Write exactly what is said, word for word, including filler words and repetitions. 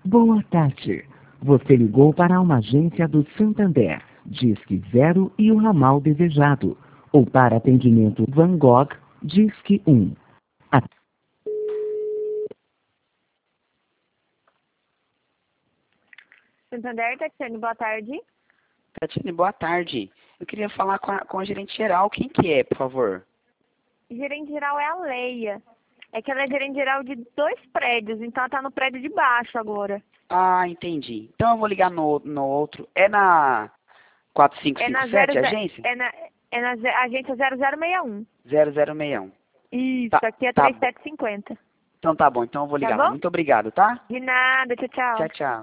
Boa tarde. Você ligou para uma agência do Santander, Disque Zero e o ramal desejado. Ou para atendimento Van Gogh, Disque um. A... Santander, Tatiane, boa tarde. Tatiane, boa tarde. Eu queria falar com a, com a gerente geral. Quem que é, por favor? Gerente geral é a Leia. É que ela é gerente geral de dois prédios, então ela tá no prédio de baixo agora. Ah, entendi. Então eu vou ligar no, no outro. É na quatro cinco É cinco na, sete, zero, agência? é na, é na ze- agência zero zero seis um. zero zero seis um. Isso, Tá, aqui é tá três bom. sete cinquenta. Então tá bom, então eu vou Tá ligar lá. bom? Muito obrigado, tá? De nada, tchau, tchau. Tchau, tchau.